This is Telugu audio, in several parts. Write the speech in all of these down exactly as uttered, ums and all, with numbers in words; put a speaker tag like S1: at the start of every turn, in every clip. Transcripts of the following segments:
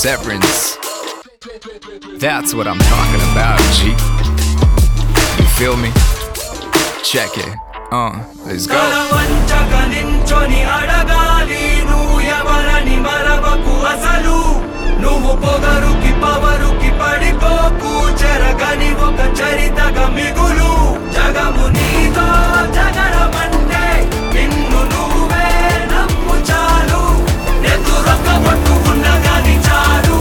S1: perseverance. That's what I'm talking about, G. You feel me? Check it. Uh, let's go.
S2: నువ్వు పొగరుకి పవరుకి పడిపోకు చెరగని ఒక చరితగా మిగులు జగము నీతో జగడమంటే నిన్ను నువ్వే నమ్ము చాలు ఎదురొక్క పట్టు ఉన్నగాని చాలు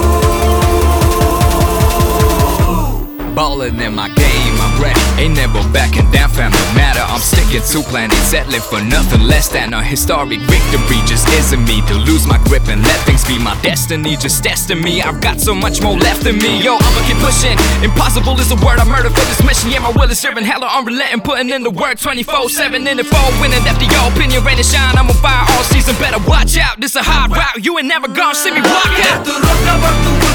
S1: Ballin' in my game, I'm ready. Ain't never backing down, fam, no matter. I'm sticking to planning, settling for nothing less than a historic victory. Just isn't me to lose my grip and let things be my destiny. Just testing me, I've got so much more left in me. Yo, I'ma keep pushing. Impossible is the word I murder for this mission. Yeah, my will is serving hella unrelenting, putting in the work twenty-four seven in the four, winning after your opinion, rain and shine. I'm on fire all season, better watch out. This a hard route, you ain't never gonna see me walk out.